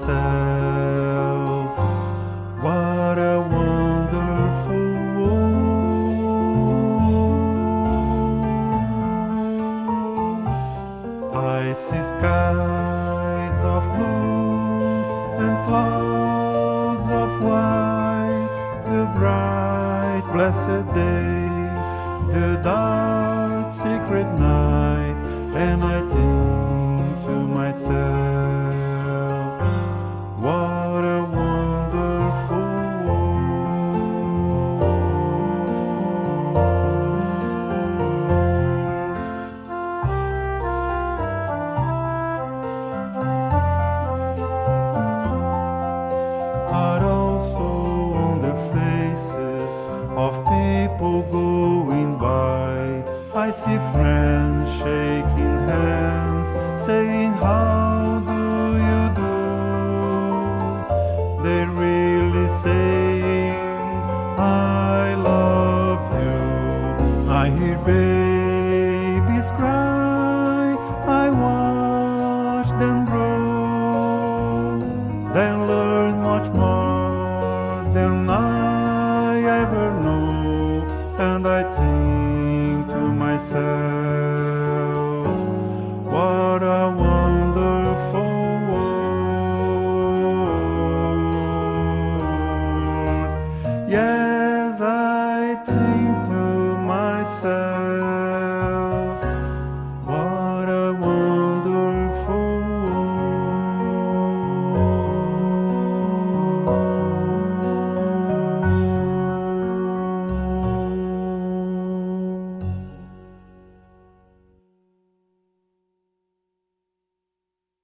myself, what a wonderful world. I see skies of blue and clouds of white, the bright blessed day, the dark secret night, and I think to myself, what a wonderful world. But also on the faces of people going by, I see friends shaking hands, saying, how do you do? They're really saying, I love you. I hear babies cry, I want